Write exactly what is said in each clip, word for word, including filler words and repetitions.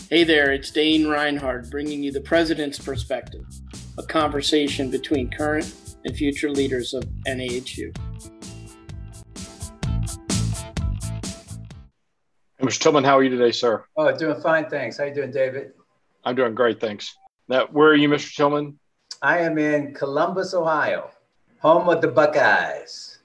Hey there, it's Dane Reinhardt bringing you the President's Perspective, a conversation between current and future leaders of N A H U. Mister Tillman, how are you today, sir? Oh, doing fine, thanks. How you doing, David? I'm doing great, thanks. Now, where are you, Mister Tillman? I am in Columbus, Ohio, home of the Buckeyes.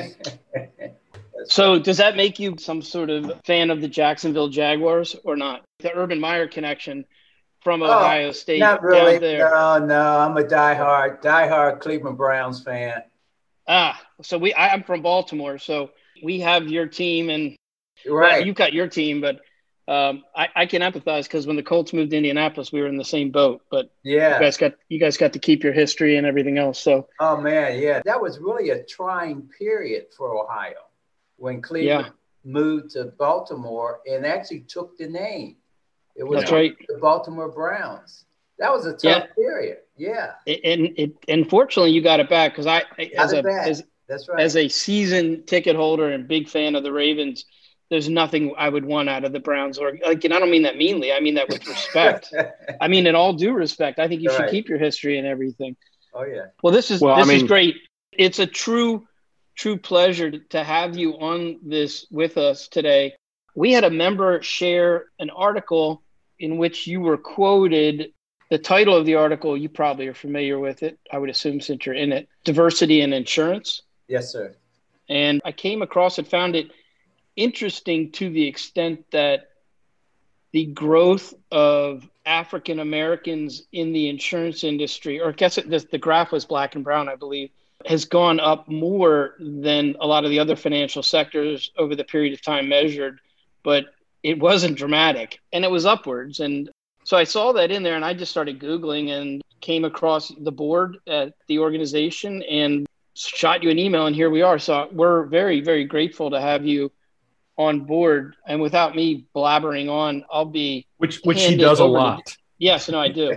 So does that make you some sort of fan of the Jacksonville Jaguars or not? The Urban Meyer connection from Ohio oh, State not really. down there. No, no, I'm a diehard, diehard Cleveland Browns fan. Ah, so we I, I'm from Baltimore, so we have your team, and right. well, you got your team, but um, I, I can empathize because when the Colts moved to Indianapolis, we were in the same boat. But yeah, you guys got you guys got to keep your history and everything else. So oh man, yeah, that was really a trying period for Ohio when Cleveland yeah. moved to Baltimore and actually took the name. It was That's right. the Baltimore Browns. That was a tough yeah. period. Yeah. And it, unfortunately, you got it back because I, as a as, That's right. as a season ticket holder and big fan of the Ravens, there's nothing I would want out of the Browns. Or like, and I don't mean that meanly. I mean that with respect. I mean in all due respect. I think you All should right. keep your history and everything. Oh yeah. Well, this is well, this I mean, is great. It's a true. True pleasure to have you on this with us today. We had a member share an article in which you were quoted. The title of the article, you probably are familiar with it, I would assume, since you're in it, Diversity in Insurance. Yes, sir. And I came across it, found it interesting to the extent that the growth of African Americans in the insurance industry, or I guess it, the, the graph was black and brown, I believe, has gone up more than a lot of the other financial sectors over the period of time measured, but it wasn't dramatic and it was upwards. And so I saw that in there and I just started Googling and came across the board at the organization and shot you an email, and here we are. So we're very, very grateful to have you on board. And without me blabbering on, I'll be which which he does a lot. To, yes, no, I do.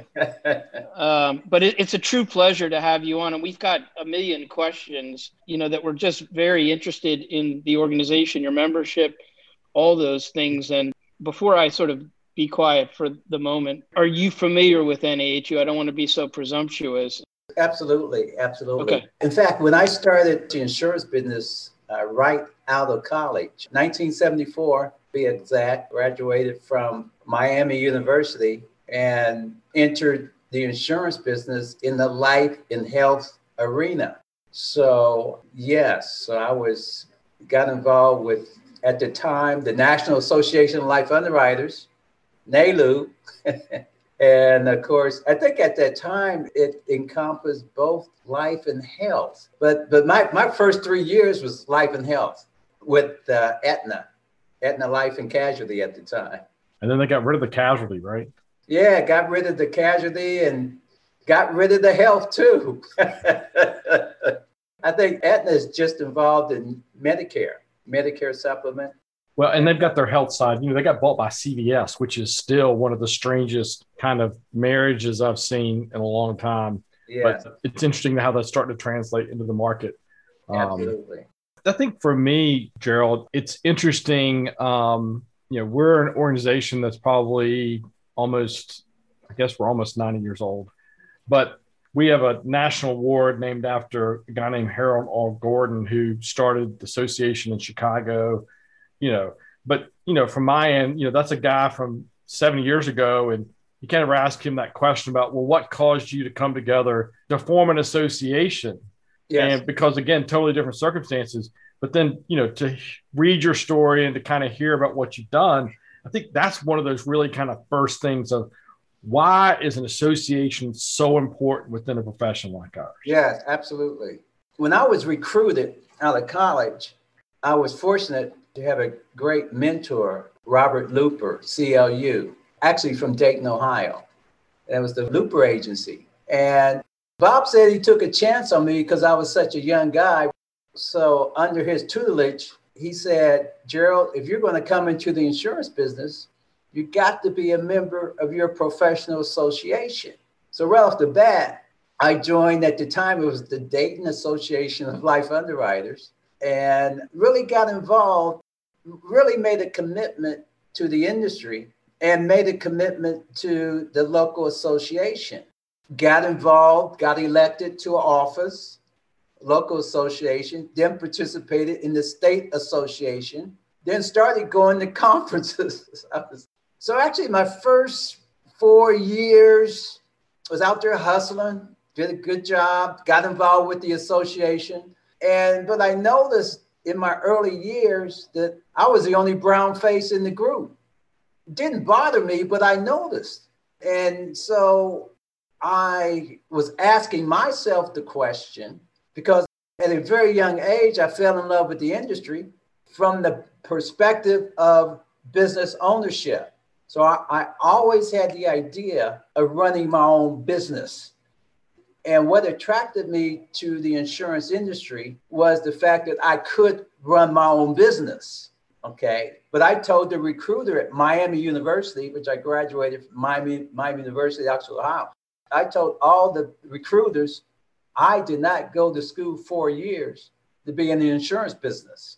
um, but it, it's a true pleasure to have you on. And we've got a million questions, you know, that we're just very interested in the organization, your membership, all those things. And before I sort of be quiet for the moment, are you familiar with N A H U? I don't want to be so presumptuous. Absolutely. Absolutely. Okay. In fact, when I started the insurance business uh, right out of college, nineteen seventy-four, to be exact, graduated from Miami University and entered the insurance business in the life and health arena. So yes, so I was got involved with, at the time, the National Association of Life Underwriters, NALU. And of course, I think at that time it encompassed both life and health. But but my, my first three years was life and health with uh, Aetna, Aetna Life and Casualty at the time. And then they got rid of the casualty, right? Yeah, got rid of the casualty and got rid of the health too. I think Aetna is just involved in Medicare, Medicare supplement. Well, and they've got their health side. You know, they got bought by C V S, which is still one of the strangest kind of marriages I've seen in a long time. Yeah. But it's interesting how that's starting to translate into the market. Absolutely. Um, I think for me, Gerald, it's interesting. Um, you know, we're an organization that's probably almost, I guess we're almost ninety years old, but we have a national award named after a guy named Harold R. Gordon, who started the association in Chicago, you know, but, you know, from my end, you know, that's a guy from seventy years ago. And you kind of ask him that question about, well, what caused you to come together to form an association? Yes. And because, again, totally different circumstances, but then, you know, to read your story and to kind of hear about what you've done, I think that's one of those really kind of first things of why is an association so important within a profession like ours? Yes, absolutely. When I was recruited out of college, I was fortunate to have a great mentor, Robert Looper, C L U, actually from Dayton, Ohio. That was the Looper Agency. And Bob said he took a chance on me because I was such a young guy. So under his tutelage, he said, Gerald, if you're going to come into the insurance business, you got to be a member of your professional association. So right off the bat, I joined, at the time, it was the Dayton Association of Life Underwriters, and really got involved, really made a commitment to the industry and made a commitment to the local association. Got involved, got elected to an office, local association, then participated in the state association, then started going to conferences. So actually my first four years was out there hustling, did a good job, got involved with the association. And, but I noticed in my early years that I was the only brown face in the group. It didn't bother me, but I noticed. And so I was asking myself the question, because at a very young age, I fell in love with the industry from the perspective of business ownership. So I, I always had the idea of running my own business. And what attracted me to the insurance industry was the fact that I could run my own business. Okay. But I told the recruiter at Miami University, which I graduated from Miami, Miami University, Oxford, Ohio. I told all the recruiters, I did not go to school four years to be in the insurance business.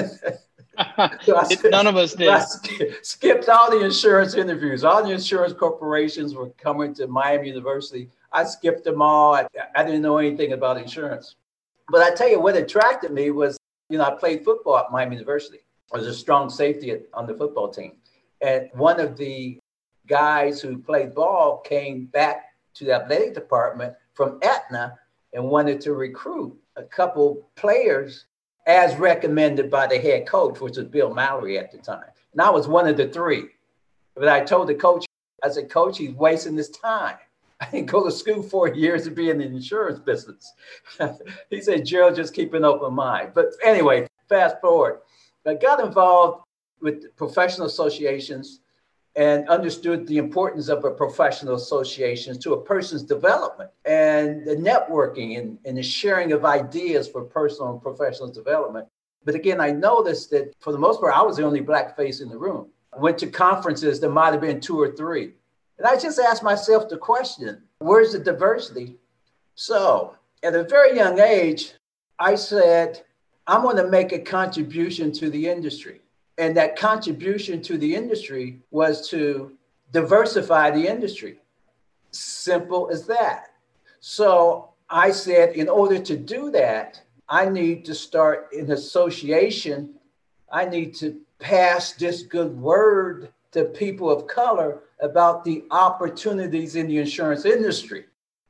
So I skipped, None of us did. I skipped all the insurance interviews. All the insurance corporations were coming to Miami University. I skipped them all. I, I didn't know anything about insurance. But I tell you what attracted me was, you know, I played football at Miami University. I was a strong safety at, on the football team. And one of the guys who played ball came back to the athletic department from Aetna and wanted to recruit a couple players as recommended by the head coach, which was Bill Mallory at the time. And I was one of the three. But I told the coach, I said, Coach, he's wasting his time. I didn't go to school four years to be in the insurance business. He said, Gerald, just keep an open mind. But anyway, fast forward. I got involved with professional associations and understood the importance of a professional association to a person's development and the networking and, and the sharing of ideas for personal and professional development. But again, I noticed that for the most part, I was the only black face in the room. I went to conferences, there might have been two or three. And I just asked myself the question, where's the diversity? So at a very young age, I said, I'm going to make a contribution to the industry. And that contribution to the industry was to diversify the industry. Simple as that. So I said, in order to do that, I need to start an association. I need to pass this good word to people of color about the opportunities in the insurance industry.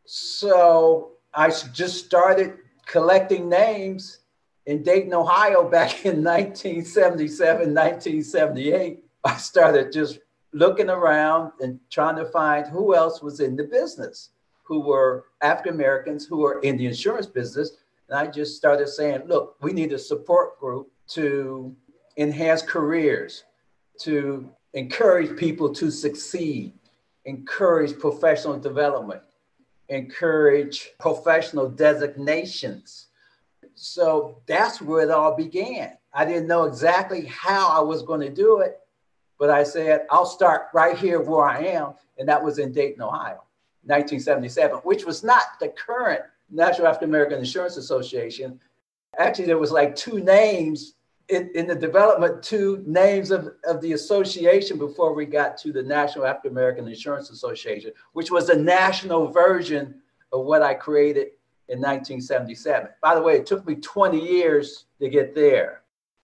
So I just started collecting names in Dayton, Ohio, back in nineteen seventy-seven, nineteen seventy-eight. I started just looking around and trying to find who else was in the business, who were African Americans, who were in the insurance business. And I just started saying, look, we need a support group to enhance careers, to encourage people to succeed, encourage professional development, encourage professional designations. So that's where it all began. I didn't know exactly how I was going to do it, but I said, I'll start right here where I am. And that was in Dayton, Ohio, nineteen seventy-seven, which was not the current National African American Insurance Association. Actually, there was like two names in, in the development, two names of, of the association before we got to the National African American Insurance Association, which was a national version of what I created in nineteen seventy-seven. By the way, it took me twenty years to get there.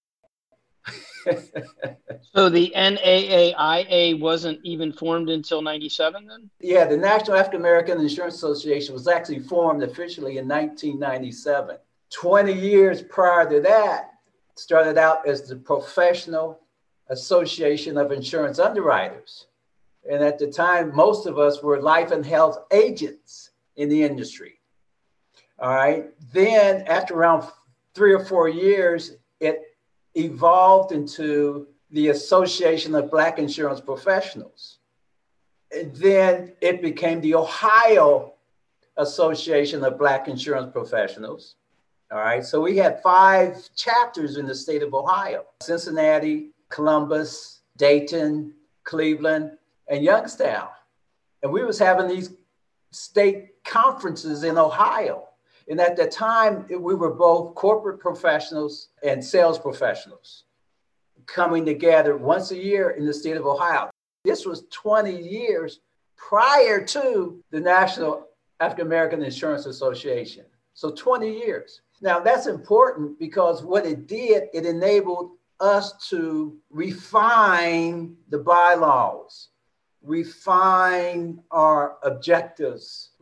So the N A A I A wasn't even formed until ninety-seven then? Yeah, the National African American Insurance Association was actually formed officially in nineteen ninety-seven. twenty years prior to that, started out as the Professional Association of Insurance Underwriters. And at the time, most of us were life and health agents in the industry. All right. Then after around three or four years, it evolved into the Association of Black Insurance Professionals. And then it became the Ohio Association of Black Insurance Professionals. All right. So we had five chapters in the state of Ohio: Cincinnati, Columbus, Dayton, Cleveland, and Youngstown. And we was having these state conferences in Ohio. And at the time, we were both corporate professionals and sales professionals coming together once a year in the state of Ohio. This was twenty years prior to the National African American Insurance Association. So twenty years. Now that's important because what it did, it enabled us to refine the bylaws, refine our objectives,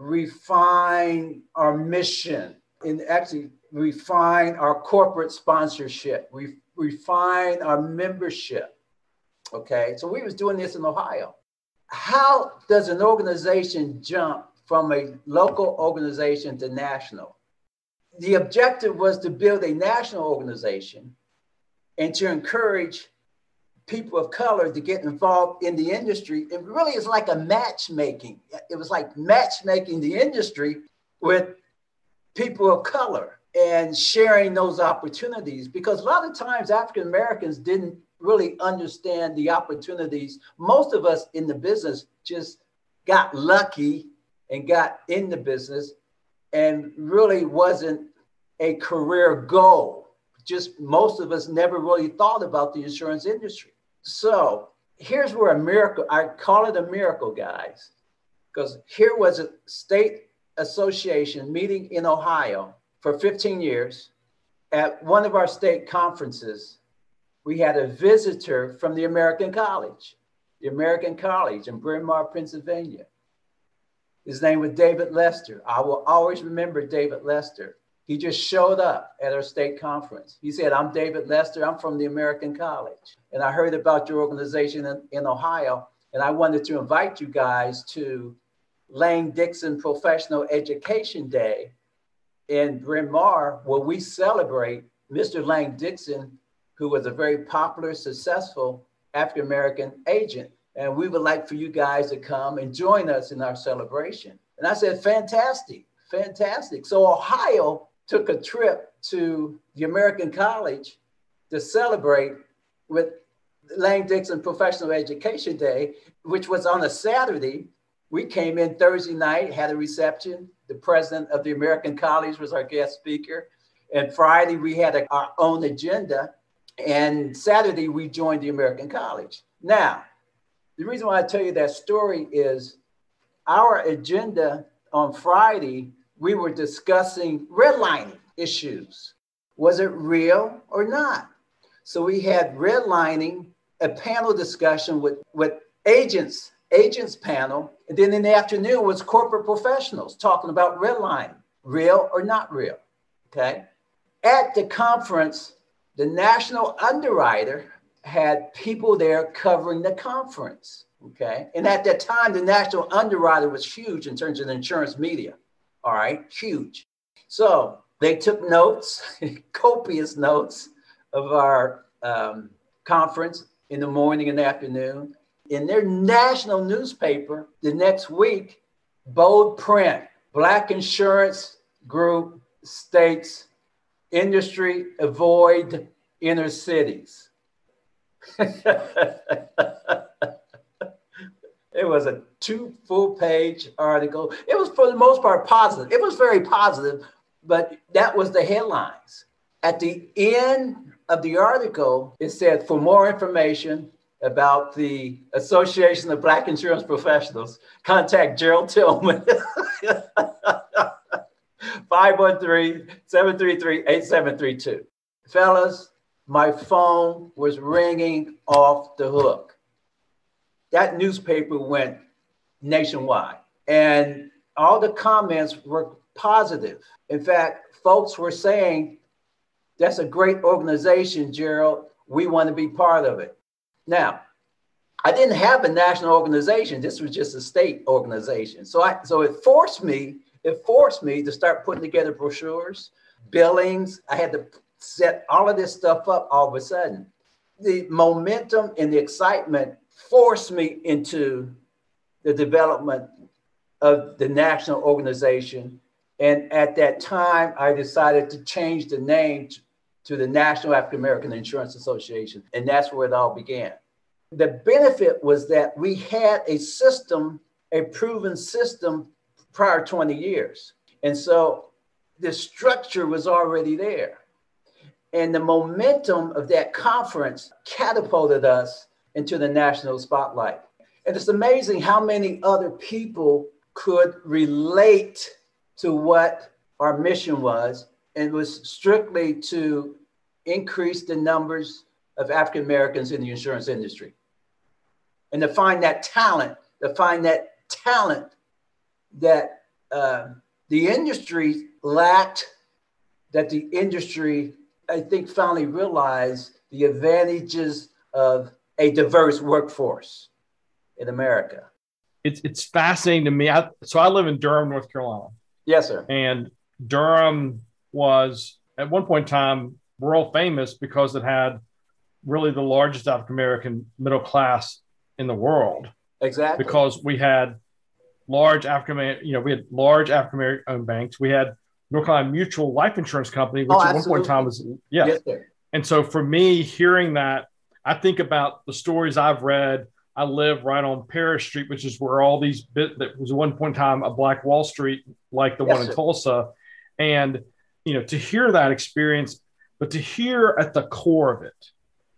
refine our mission, and actually refine our corporate sponsorship, re- refine our membership. Okay, so we was doing this in Ohio. How does an organization jump from a local organization to national? The objective was to build a national organization and to encourage people of color to get involved in the industry. It really is like a matchmaking. It was like matchmaking the industry with people of color and sharing those opportunities, because a lot of times African Americans didn't really understand the opportunities. Most of us in the business just got lucky and got in the business and really wasn't a career goal. Just most of us never really thought about the insurance industry. So here's where a miracle, I call it a miracle, guys, because here was a state association meeting in Ohio for fifteen years. At one of our state conferences, we had a visitor from the American College, the American College in Bryn Mawr, Pennsylvania. His name was David Lester. I will always remember David Lester. He just showed up at our state conference. He said, "I'm David Lester. I'm from the American College. And I heard about your organization in, in Ohio. And I wanted to invite you guys to Lang-Dixon Professional Education Day in Bryn Mawr, where we celebrate Mister Lang-Dixon, who was a very popular, successful African-American agent. And we would like for you guys to come and join us in our celebration." And I said, fantastic, fantastic. So Ohio took a trip to the American College to celebrate with Lang-Dixon Professional Education Day, which was on a Saturday. We came in Thursday night, had a reception. The president of the American College was our guest speaker. And Friday, we had a, our own agenda. And Saturday, we joined the American College. Now, the reason why I tell you that story is our agenda on Friday, we were discussing redlining issues. Was it real or not? So we had redlining, a panel discussion with, with agents, agents panel. And then in the afternoon was corporate professionals talking about redlining, real or not real, okay? At the conference, the national underwriter had people there covering the conference, okay? And at that time, the national underwriter was huge in terms of the insurance media, all right, huge. So they took notes, copious notes of our um, conference in the morning and afternoon. In their national newspaper, the next week, bold print, Black Insurance Group states, industry avoid inner cities. It was a two full page article. It was for the most part positive. It was very positive, but that was the headlines. At the end of the article, it said, for more information about the Association of Black Insurance Professionals, contact Gerald Tillman, five one three, seven three three, eight seven three two. Fellas, my phone was ringing off the hook. That newspaper went nationwide, and all the comments were positive. In fact, folks were saying, that's a great organization, Gerald. We want to be part of it. Now, I didn't have a national organization. This was just a state organization. So I, so it forced me, it forced me to start putting together brochures, billings. I had to set all of this stuff up all of a sudden. The momentum and the excitement forced me into the development of the national organization. And at that time, I decided to change the name to, to the National African American Insurance Association. And that's where it all began. The benefit was that we had a system, a proven system prior twenty years. And so the structure was already there. And the momentum of that conference catapulted us into the national spotlight. And it's amazing how many other people could relate to what our mission was, and it was strictly to increase the numbers of African Americans in the insurance industry. And to find that talent, to find that talent that uh, the industry lacked, that the industry, I think, finally realized the advantages of a diverse workforce in America. It's it's fascinating to me. I, so I live in Durham, North Carolina. Yes, sir. And Durham was, at one point in time, world famous because it had really the largest African American middle class in the world. Exactly. Because we had large African American, you know, we had large African American owned banks. We had North Carolina Mutual Life Insurance Company, which oh, at one point in time was, yeah. Yes, sir. And so for me, hearing that, I think about the stories I've read. I live right on Paris Street, which is where all these bit that was at one point in time a Black Wall Street, like the yes, one in sir. Tulsa. And, you know, to hear that experience, but to hear at the core of it,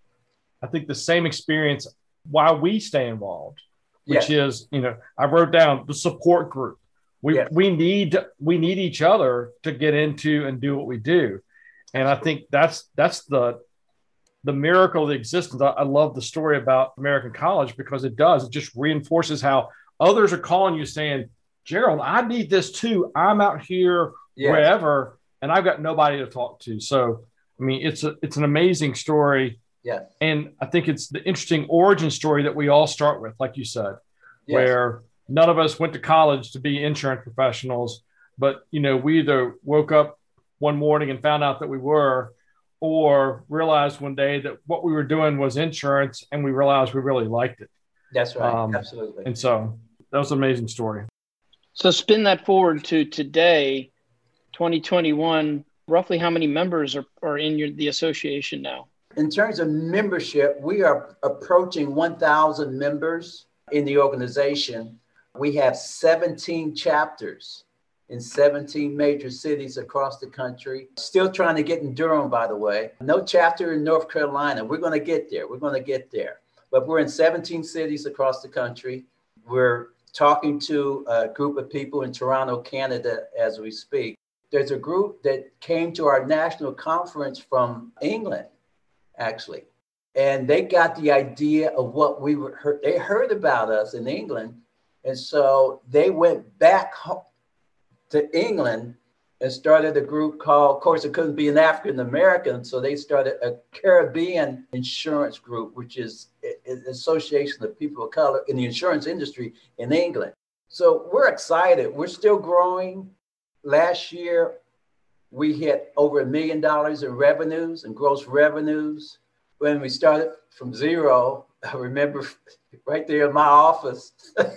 I think the same experience why we stay involved, which yes. is, you know, I wrote down the support group. We yes. we need we need each other to get into and do what we do. And I think that's that's the the miracle of the existence. I, I love the story about American College because it does. It just reinforces how others are calling you saying, Gerald, I need this too. I'm out here yes. wherever, and I've got nobody to talk to. So, I mean, it's a it's an amazing story. Yeah. And I think it's the interesting origin story that we all start with, like you said, yes. where none of us went to college to be insurance professionals, but, you know, we either woke up one morning and found out that we were, or realized one day that what we were doing was insurance and we realized we really liked it. That's right. Um, Absolutely. And so that was an amazing story. So spin that forward to today, twenty twenty-one, roughly how many members are, are in your, the association now? In terms of membership, we are approaching one thousand members in the organization. We have seventeen chapters in seventeen major cities across the country. Still trying to get in Durham, by the way. No chapter in North Carolina. We're going to get there. We're going to get there. But we're in seventeen cities across the country. We're talking to a group of people in Toronto, Canada, as we speak. There's a group that came to our national conference from England, actually. And they got the idea of what we were heard. They heard about us in England. And so they went back home to England and started a group called, of course, it couldn't be an African American, so they started a Caribbean insurance group, which is an association of people of color in the insurance industry in England. So we're excited. We're still growing. Last year, we hit over a million dollars in revenues and gross revenues. When we started from zero, I remember right there in my office,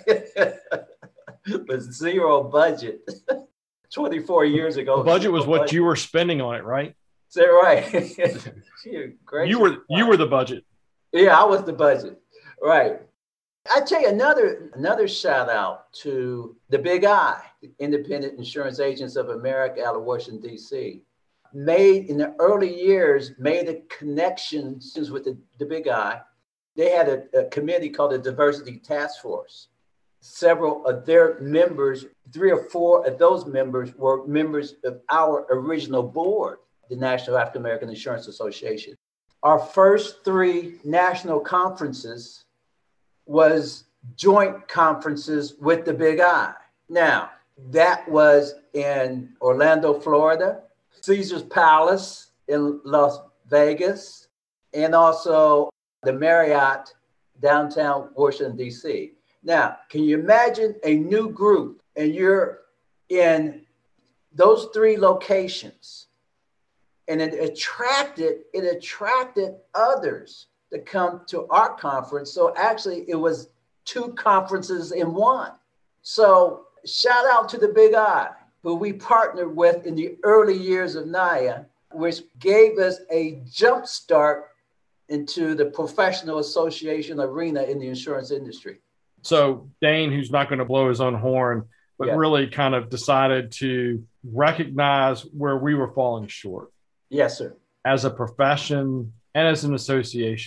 with zero budget. twenty-four years ago. The budget was what budget. You were spending on it, right? Is that right? Great. You were you were the budget. Yeah, I was the budget. Right. I tell you another another shout out to the Big I, the Independent Insurance Agents of America out of Washington, D C. Made in the early years, made the connections with the, the Big I. They had a, a committee called the Diversity Task Force. Several of their members, three or four of those members were members of our original board, the National African American Insurance Association. Our first three national conferences was joint conferences with the Big I. Now, that was in Orlando, Florida, Caesar's Palace in Las Vegas, and also the Marriott downtown Washington, D C. Now, can you imagine a new group and you're in those three locations and it attracted, it attracted others to come to our conference. So actually it was two conferences in one. So shout out to the Big I, who we partnered with in the early years of N I A, which gave us a jump start into the professional association arena in the insurance industry. So Dane, who's not going to blow his own horn, but yes. really kind of decided to recognize where we were falling short. Yes, sir. As a profession and as an association.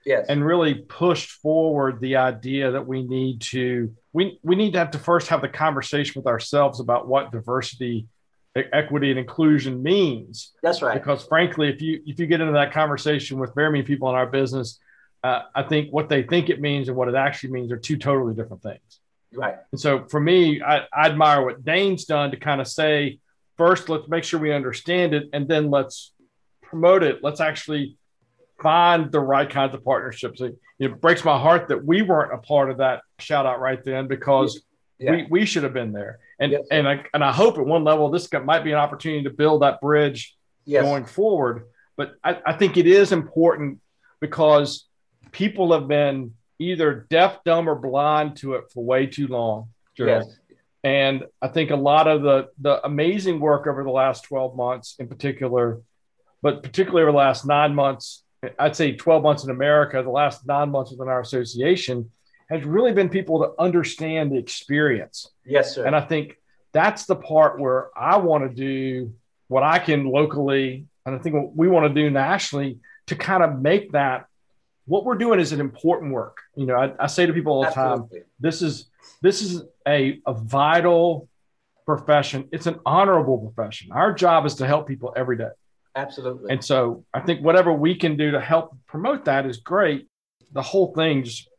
Yes. and really pushed forward the idea that we need to we we need to have to first have the conversation with ourselves about what diversity, e- equity, and inclusion means. That's right. Because frankly, if you if you get into that conversation with very many people in our business, uh, I think what they think it means and what it actually means are two totally different things. Right. And so for me, I, I admire what Dane's done to kind of say, first, let's make sure we understand it, and then let's promote it. Let's actually find the right kinds of partnerships. It, it breaks my heart that we weren't a part of that shout out right then, because Yeah. we, we should have been there. And Yes. and I and I hope at one level this might be an opportunity to build that bridge Yes. going forward. But I, I think it is important because people have been either deaf, dumb, or blind to it for way too long, Gerald. Yes. And I think a lot of the the amazing work over the last twelve months in particular, but particularly over the last nine months, I'd say twelve months in America, the last nine months within our association, has really been people to understand the experience. Yes, sir. And I think that's the part where I want to do what I can locally, and I think what we want to do nationally to kind of make that, what we're doing is an important work. You know, I, I say to people all the Absolutely. time, this is, this is a, a vital profession. It's an honorable profession. Our job is to help people every day. Absolutely. And so I think whatever we can do to help promote that is great. The whole thing just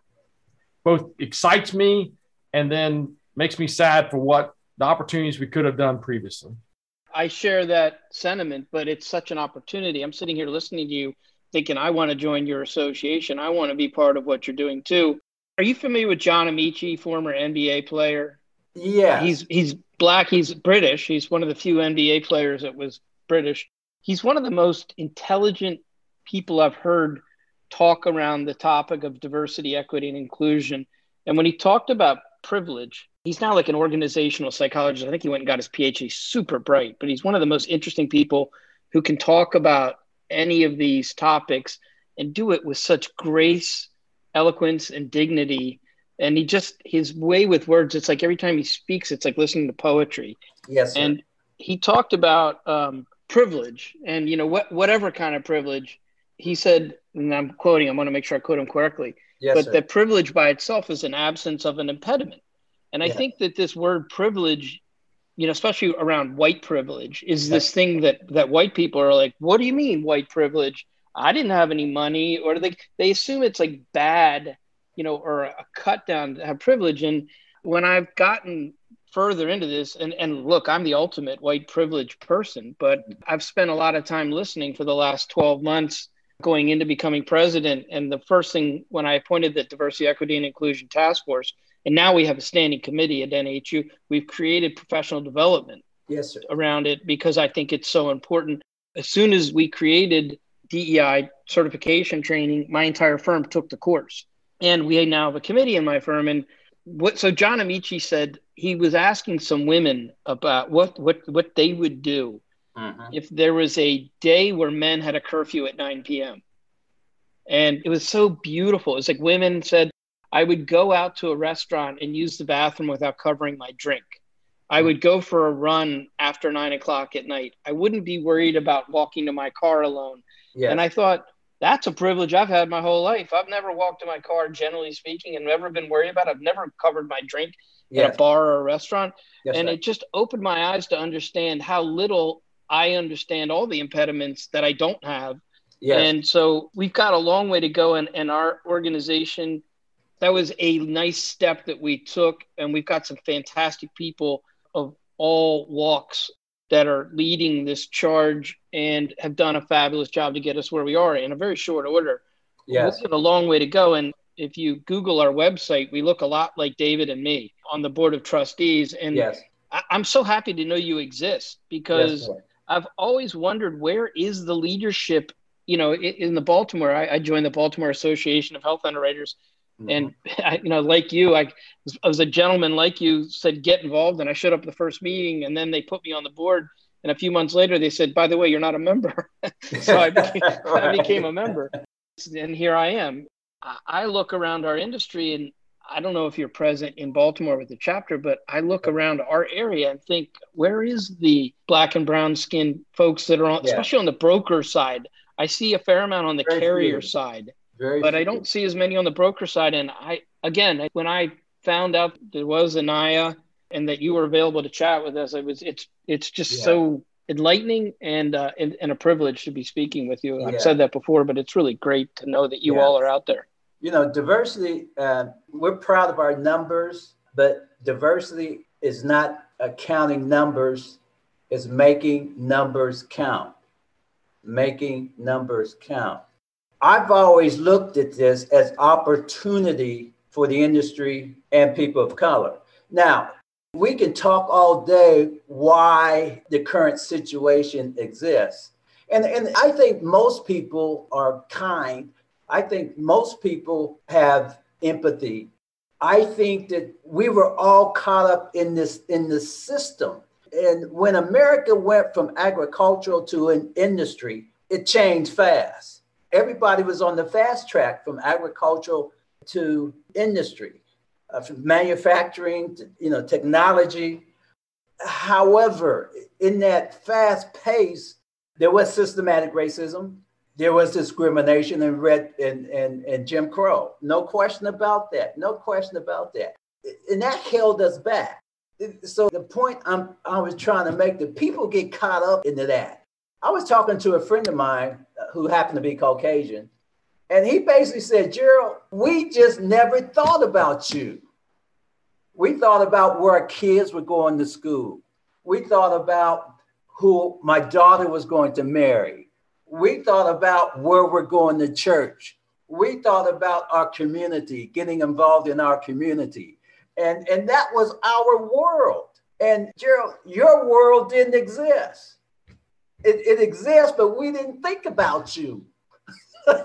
both excites me and then makes me sad for what the opportunities we could have done previously. I share that sentiment, but it's such an opportunity. I'm sitting here listening to you thinking, I want to join your association. I want to be part of what you're doing too. Are you familiar with John Amici, former N B A player? Yeah. He's he's black. He's British. He's one of the few N B A players that was British. He's one of the most intelligent people I've heard talk around the topic of diversity, equity, and inclusion. And when he talked about privilege, he's now like an organizational psychologist. I think he went and got his P H D, super bright, but he's one of the most interesting people who can talk about any of these topics and do it with such grace, eloquence, and dignity. And he just, his way with words, it's like every time he speaks, it's like listening to poetry. Yes, sir. And he talked about um, privilege and, you know, what, whatever kind of privilege. He said, and I'm quoting, I want to make sure I quote him correctly, Yes, but sir. that privilege by itself is an absence of an impediment. And I Yeah. think that this word privilege, you know, especially around white privilege, is this thing that that white people are like, what do you mean white privilege? I didn't have any money, or they they assume it's like bad, you know, or a cut down to have privilege. And when I've gotten further into this, and, and look, I'm the ultimate white privilege person, but I've spent a lot of time listening for the last twelve months going into becoming president. And the first thing when I appointed the Diversity, Equity, and Inclusion Task Force, and now we have a standing committee at N H U, we've created professional development Yes, sir. around it because I think it's so important. As soon as we created D E I certification training, my entire firm took the course. And we now have a committee in my firm. And what, so John Amici said he was asking some women about what, what, what they would do Mhm. if there was a day where men had a curfew at nine p.m. And it was so beautiful. It's like women said, I would go out to a restaurant and use the bathroom without covering my drink. I would go for a run after nine o'clock at night. I wouldn't be worried about walking to my car alone. Yes. And I thought, that's a privilege I've had my whole life. I've never walked to my car, generally speaking, and never been worried about it. I've never covered my drink Yes. at a bar or a restaurant. Yes, and sir. it just opened my eyes to understand how little I understand all the impediments that I don't have. Yes. And so we've got a long way to go. And, and our organization, that was a nice step that we took. And we've got some fantastic people of all walks that are leading this charge and have done a fabulous job to get us where we are in a very short order. Yes. We have a long way to go. And if you Google our website, we look a lot like David and me on the board of trustees. And Yes. I, I'm so happy to know you exist because Yes, sir. I've always wondered, where is the leadership? You know, in, in the Baltimore, I, I joined the Baltimore Association of Health Underwriters. Mhm. And, I, you know, like you, I was, I was a gentleman like you said, get involved. And I showed up at the first meeting and then they put me on the board. And a few months later, they said, by the way, you're not a member. So I became, I became a member. And here I am. I, I look around our industry, and I don't know if you're present in Baltimore with the chapter, but I look around our area and think, where is the black and brown skinned folks that are on, Yeah. especially on the broker side? I see a fair amount on the Very carrier few. side. Very but few. I don't see as many on the broker side. And I, again, when I found out there was Anaya and that you were available to chat with us, it was, it's, it's just Yeah. so enlightening and, uh, and, and a privilege to be speaking with you. Yeah. I've said that before, but it's really great to know that you Yeah. all are out there. You know, diversity, uh, we're proud of our numbers, but diversity is not uh, counting numbers, it's making numbers count. Making numbers count. I've always looked at this as opportunity for the industry and people of color. Now, we can talk all day why the current situation exists. And, and I think most people are kind. I think most people have empathy. I think that we were all caught up in this, in the system. And when America went from agricultural to an industry, it changed fast. Everybody was on the fast track from agricultural to industry, uh, from manufacturing to, you know, technology. However, in that fast pace, there was systematic racism, there was discrimination and red and, and, and Jim Crow. No question about that. No question about that. And that held us back. So the point I'm, I was trying to make, that people get caught up into that. I was talking to a friend of mine who happened to be Caucasian, and he basically said, Gerald, we just never thought about you. We thought about where our kids were going to school. We thought about who my daughter was going to marry. We thought about where we're going to church. We thought about our community, getting involved in our community. And, and that was our world. And Gerald, your world didn't exist. It, it exists, but we didn't think about you. And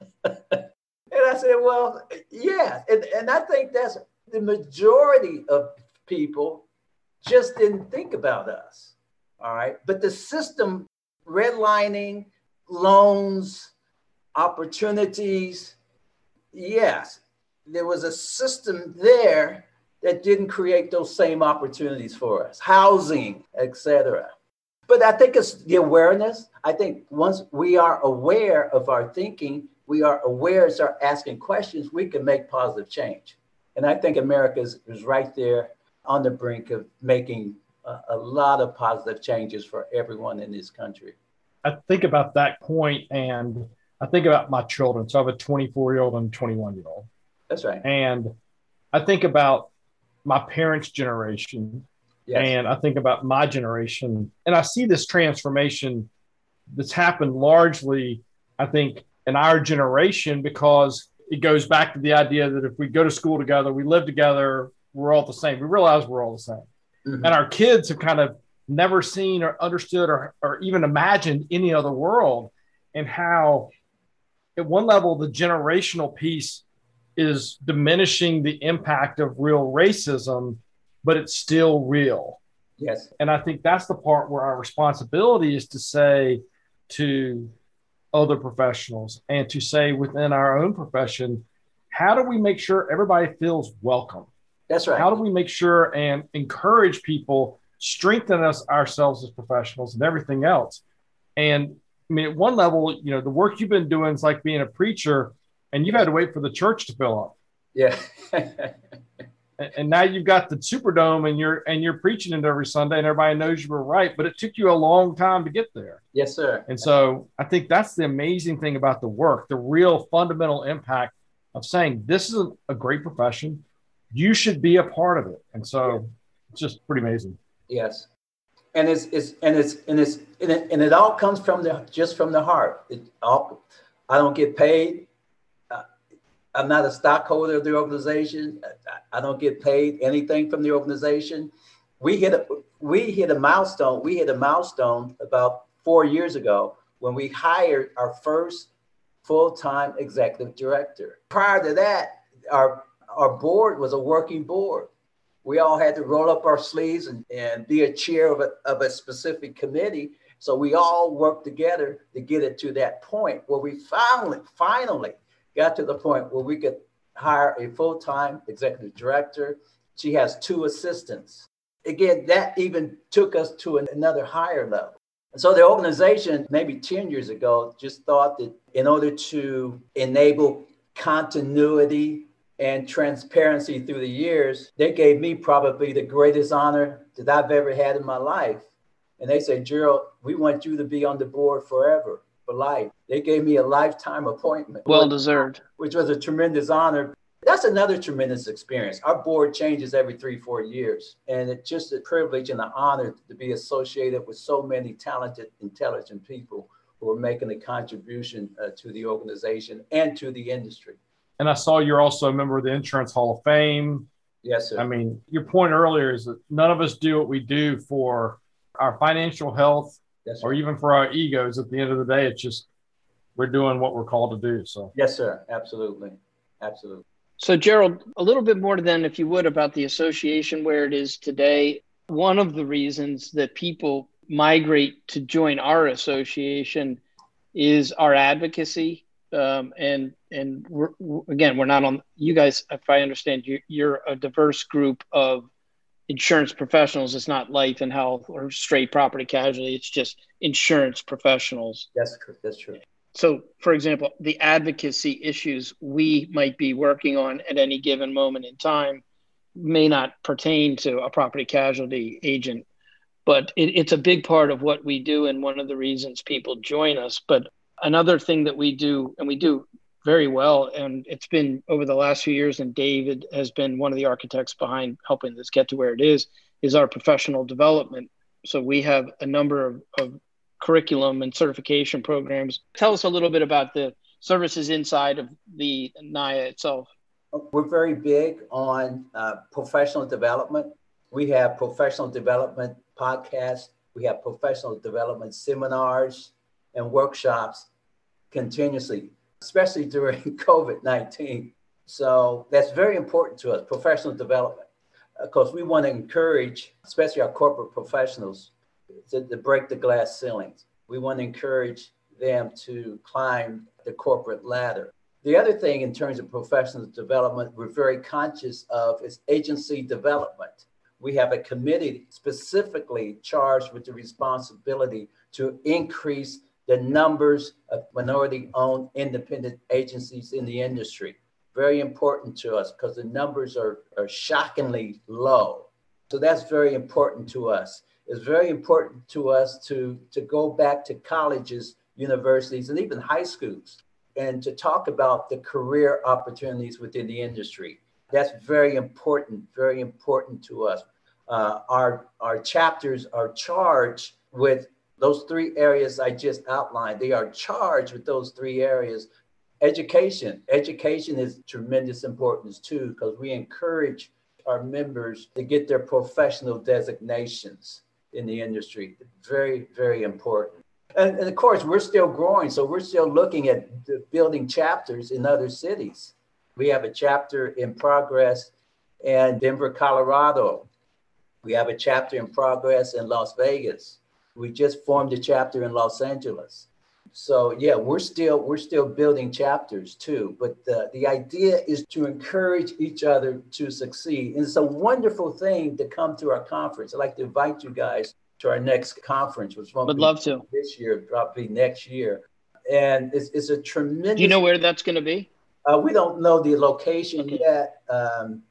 I said, well, yeah. And, and I think that's the majority of people just didn't think about us. All right. But the system, redlining, loans, opportunities, yes, there was a system there that didn't create those same opportunities for us, housing, et cetera. But I think it's the awareness. I think once we are aware of our thinking, we are aware, start asking questions, we can make positive change. And I think America is, is right there on the brink of making a, a lot of positive changes for everyone in this country. I think about that point, and I think about my children. So I have a twenty-four-year-old and a twenty-one-year-old. That's right. And I think about my parents' generation, yes. And I think about my generation, and I see this transformation that's happened largely, I think, in our generation, because it goes back to the idea that if we go to school together, we live together, we're all the same. We realize we're all the same. Mm-hmm. And our kids have kind of never seen or understood or, or even imagined any other world, and how at one level, the generational piece is diminishing the impact of real racism, but it's still real. Yes. And I think that's the part where our responsibility is to say to other professionals and to say within our own profession, how do we make sure everybody feels welcome? That's right. How do we make sure and encourage people, strengthen us ourselves as professionals and everything else? And I mean, at one level, you know, the work you've been doing is like being a preacher, and you've had to wait for the church to fill up. Yeah. And now you've got the Superdome, and you're and you're preaching it every Sunday, and everybody knows you were right. But it took you a long time to get there. Yes, sir. And so I think that's the amazing thing about the work, the real fundamental impact of saying this is a great profession. You should be a part of it. And so yeah. It's just pretty amazing. Yes. And it's it's and it's and it's and it, and it all comes from the just from the heart. It all, I don't get paid. I'm not a stockholder of the organization. I don't get paid anything from the organization. We hit a we hit a milestone. We hit a milestone about four years ago when we hired our first full-time executive director. Prior to that, our our board was a working board. We all had to roll up our sleeves and, and be a chair of a, of a specific committee. So we all worked together to get it to that point where we finally, finally got to the point where we could hire a full-time executive director. She has two assistants. Again, that even took us to an, another higher level. And so the organization, maybe ten years ago, just thought that in order to enable continuity and transparency through the years, they gave me probably the greatest honor that I've ever had in my life. And they said, Gerald, we want you to be on the board forever, for life. They gave me a lifetime appointment. Well deserved. Which was a tremendous honor. That's another tremendous experience. Our board changes every three, four years. And it's just a privilege and an honor to be associated with so many talented, intelligent people who are making a contribution uh, to the organization and to the industry. And I saw you're also a member of the Insurance Hall of Fame. Yes, sir. I mean, your point earlier is that none of us do what we do for our financial health yes, or even for our egos. At the end of the day, it's just we're doing what we're called to do. So yes, sir. Absolutely. Absolutely. So, Gerald, a little bit more then, if you would, about the association where it is today. One of the reasons that people migrate to join our association is our advocacy. Um, and and we're, again, we're not on, you guys, if I understand, you, you're a diverse group of insurance professionals. It's not life and health or straight property casualty. It's just insurance professionals. That's true. That's true. So, for example, the advocacy issues we might be working on at any given moment in time may not pertain to a property casualty agent, but it, it's a big part of what we do and one of the reasons people join us. But another thing that we do, and we do very well, and it's been over the last few years, and David has been one of the architects behind helping this get to where it is, is our professional development. So we have a number of, of curriculum and certification programs. Tell us a little bit about the services inside of the N I A itself. We're very big on uh, professional development. We have professional development podcasts. We have professional development seminars and workshops continuously, especially during COVID nineteen. So that's very important to us, professional development, because we want to encourage, especially our corporate professionals, to, to break the glass ceilings. We want to encourage them to climb the corporate ladder. The other thing in terms of professional development we're very conscious of is agency development. We have a committee specifically charged with the responsibility to increase the numbers of minority-owned independent agencies in the industry. Very important to us because the numbers are, are shockingly low. So that's very important to us. It's very important to us to, to go back to colleges, universities, and even high schools and to talk about the career opportunities within the industry. That's very important, very important to us. Uh, our, our chapters are charged with those three areas I just outlined. They are charged with those three areas. Education. Education is tremendous importance too, because we encourage our members to get their professional designations in the industry. Very, very important. And, and of course, we're still growing. So we're still looking at building chapters in other cities. We have a chapter in progress in Denver, Colorado. We have a chapter in progress in Las Vegas. We just formed a chapter in Los Angeles. So yeah, we're still we're still building chapters too. But the, the idea is to encourage each other to succeed. And it's a wonderful thing to come to our conference. I'd like to invite you guys to our next conference, which won't Would be love to. this year, probably next year. And it's, it's a tremendous. Do you know where that's going to be? Uh, we don't know the location Okay. yet. Um,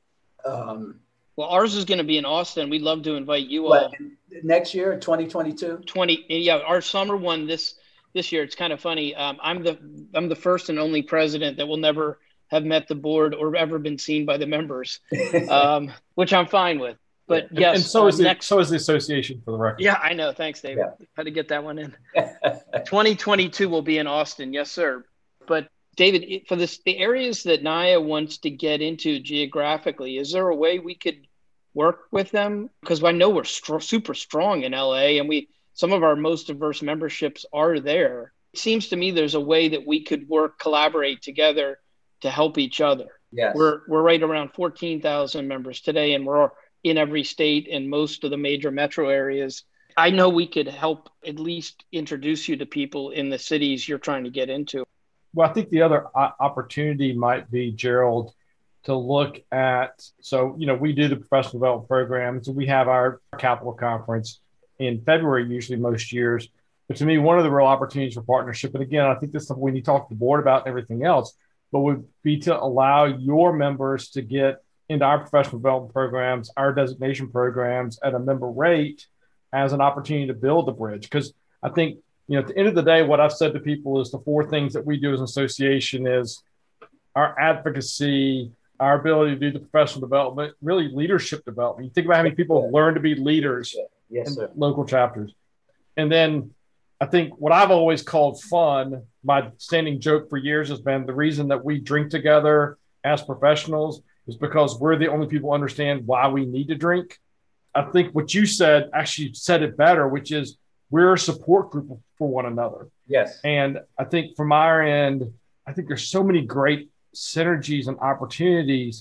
um, Well, ours is going to be in Austin. We'd love to invite you what, all. next year, twenty twenty-two? twenty Yeah, our summer one this this year. It's kind of funny. Um, I'm the I'm the first and only president that will never have met the board or ever been seen by the members, um, which I'm fine with. But and, yes, and so uh, is the, next. so is the association, for the record. Yeah, I know. Thanks, David. Yeah. Had to get that one in. twenty twenty-two will be in Austin. Yes, sir. But David, it- for this, the areas that N I A wants to get into geographically, is there a way we could work with them? Because I know we're str- super strong in L A, and we some of our most diverse memberships are there. It seems to me there's a way that we could work, collaborate together to help each other. Yes. We're we're right around fourteen thousand members today, and we're in every state and most of the major metro areas. I know we could help at least introduce you to people in the cities you're trying to get into. Well, I think the other o- opportunity might be, Gerald, to look at, so, you know, we do the professional development programs. We have our capital conference in February, usually most years. But to me, one of the real opportunities for partnership, and again, I think this is something we need to talk to the board about and everything else, but would be to allow your members to get into our professional development programs, our designation programs at a member rate as an opportunity to build the bridge. Because I think, you know, at the end of the day, what I've said to people is the four things that we do as an association is our advocacy, our ability to do the professional development, really leadership development. You think about how many people have learned to be leaders yes, in sir. local chapters. And then I think what I've always called fun, my standing joke for years has been the reason that we drink together as professionals is because we're the only people who understand why we need to drink. I think what you said actually said it better, which is we're a support group for one another. Yes. And I think from our end, I think there's so many great synergies and opportunities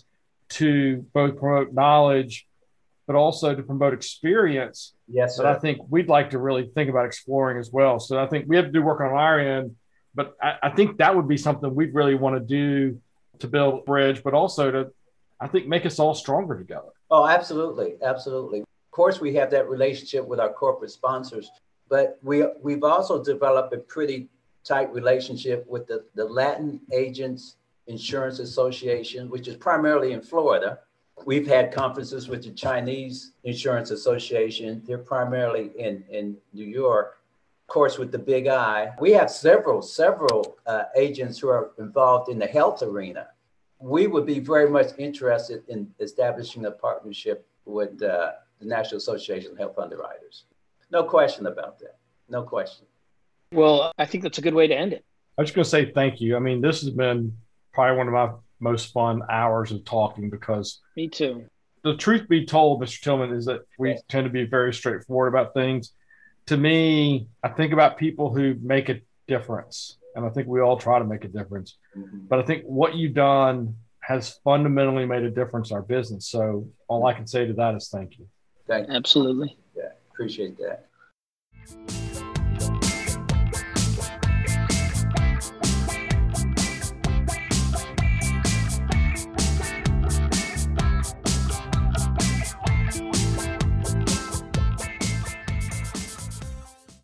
to both promote knowledge, but also to promote experience. Yes, sir. That I think we'd like to really think about exploring as well. So I think we have to do work on our end, but I, I think that would be something we'd really want to do to build a bridge, but also to, I think, make us all stronger together. Oh, absolutely. Absolutely. Of course, we have that relationship with our corporate sponsors, but we, we've also developed a pretty tight relationship with the, the Latin Agents Insurance Association, which is primarily in Florida. We've had conferences with the Chinese Insurance Association. They're primarily in, in New York. Of course, with the Big I. We have several, several uh, agents who are involved in the health arena. We would be very much interested in establishing a partnership with uh, the National Association of Health Underwriters. No question about that. No question. Well, I think that's a good way to end it. I was just going to say thank you. I mean, this has been probably one of my most fun hours of talking because me too. The truth be told, Mister Tillman, is that we yeah. tend to be very straightforward about things. To me, I think about people who make a difference, and I think we all try to make a difference. Mm-hmm. But I think what you've done has fundamentally made a difference in our business. So all I can say to that is thank you. Thank you. Absolutely. Yeah, appreciate that.